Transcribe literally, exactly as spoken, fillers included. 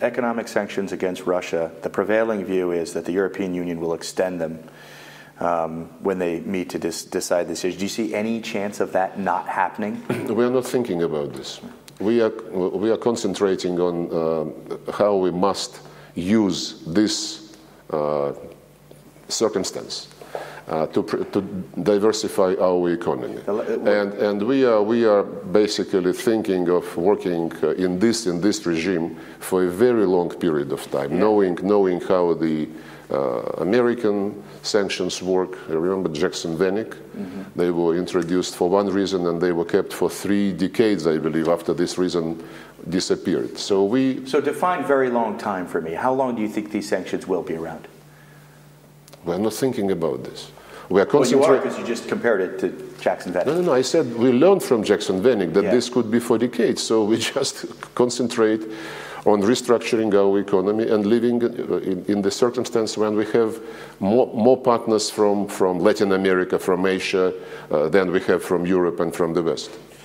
economic sanctions against Russia, the prevailing view is that the European Union will extend them um, when they meet to dis decide this issue. Do you see any chance of that not happening? We are not thinking about this. We are, we are concentrating on uh, how we must use this uh, circumstance uh, to, to diversify our economy. And, and we, are, we are basically thinking of working uh, in, this, in this regime for a very long period of time, yeah. knowing, knowing how the uh, American sanctions work. I remember Jackson-Vanik. Mm-hmm. They were introduced for one reason and they were kept for three decades, I believe, after this reason disappeared. So we... So define very long time for me. How long do you think these sanctions will be around? We're not thinking about this. We are concentrating... Well, you are, because you just compared it to Jackson-Vanik. No, no, no. I said we learned from Jackson-Vanik that yeah. this could be for decades. So we just concentrate on restructuring our economy and living in, in the circumstance when we have more, more partners from, from Latin America, from Asia, uh, than we have from Europe and from the West.